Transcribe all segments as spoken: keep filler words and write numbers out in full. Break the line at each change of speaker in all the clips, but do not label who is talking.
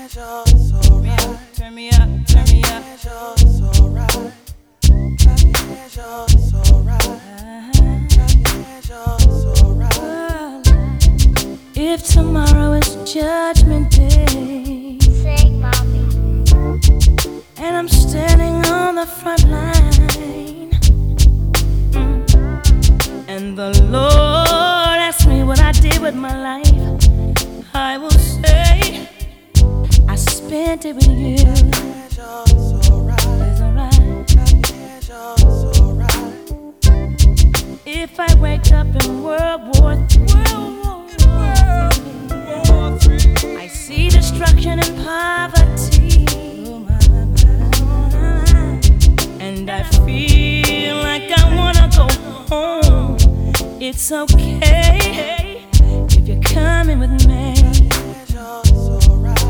Turn me up, turn me up. If tomorrow is Judgment Day,
Sing, mommy.
and I'm standing on the front line, mm, and the Lord asks me what I did with my life, I will say I spent it with you. It's alright. If I wake up in World War Three, I see destruction and poverty, and I feel like I wanna go home. It's okay if you're coming with me. It's alright.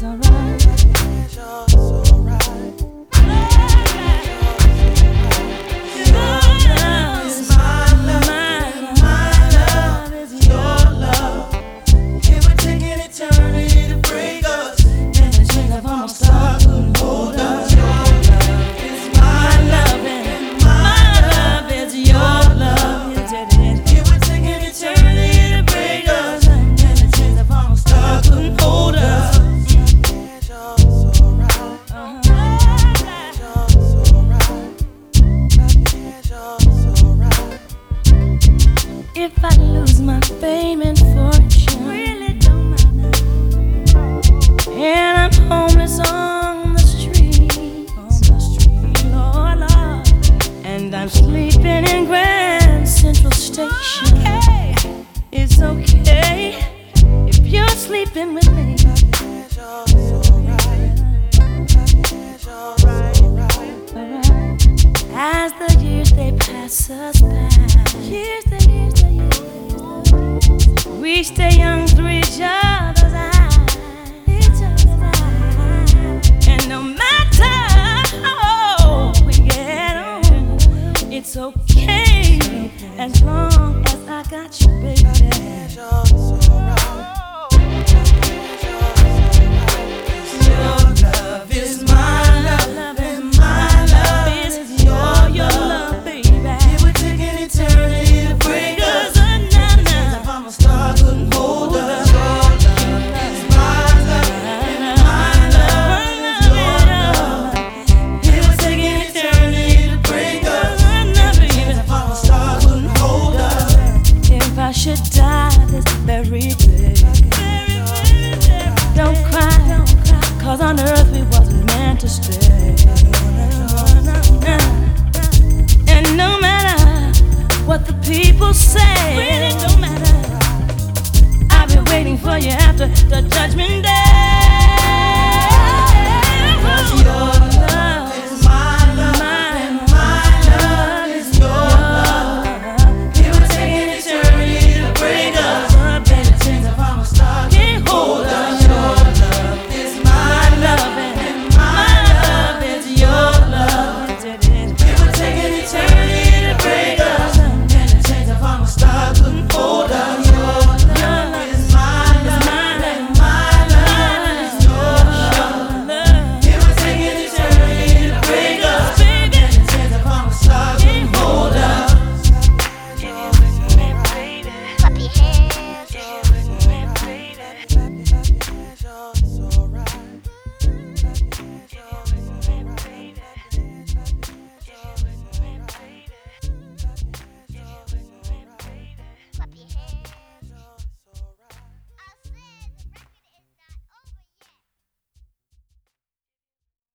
If I lose my fame and fortune, really don't matter, and I'm homeless on the street, on the street, Lord, Lord, and I'm sleeping in Grand Central Station, okay. It's okay if you're sleeping with me.